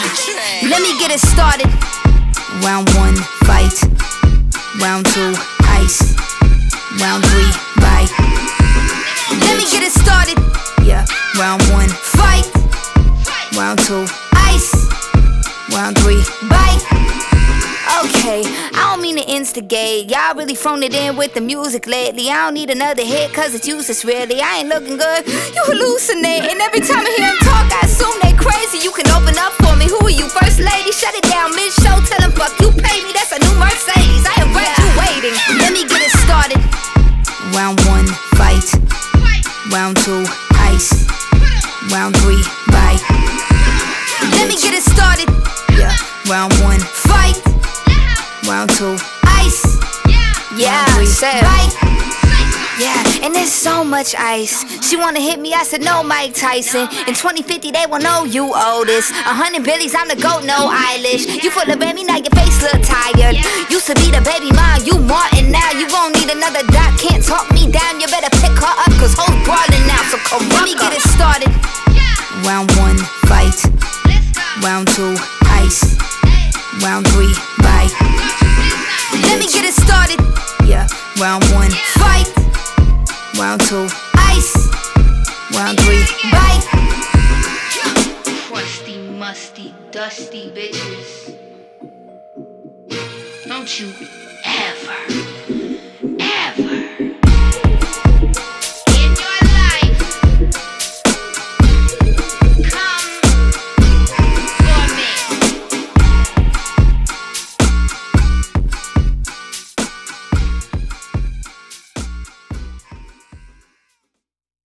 Let me get it started. Round 1, fight. Round 2, ice. Round 3, bite. Let me get it started. Yeah. Round 1, fight. Round 2, ice. Round 3, bite. Okay, I don't mean to instigate. Y'all really phoned it in with the music lately. I don't need another hit, cause it's useless really. I ain't looking good, you hallucinating. Every time I hear them talk, I assume they crazy. You can open up for me, who are you, first lady? Shut it down mid-show, tell them fuck you pay me. That's a new Mercedes, I am graduating. Let me get it started. Round 1, fight. Round 2, ice. Round 3, bite. Let me get it started. Yeah. Round 1, fight. Round 2, ice. Yeah, round 3, bite. Yeah, and there's so much ice. She wanna hit me, I said no, Mike Tyson. In 2050 they will know you oldest. 100 billies, I'm the GOAT, no eyelash. You full of baby, now your face look tired. Used to be the baby mom, you Martin now. You won't need another dot, can't talk me down. You better pick her up, cause hoes brawling now. So come on, let me get it started. Round 1, fight. Round 2, ice. Round 3, bite. Let me get it started. Yeah. Round 1, fight. Round 2, ice. Round 3, bite. Crusty, musty, dusty bitches. Don't you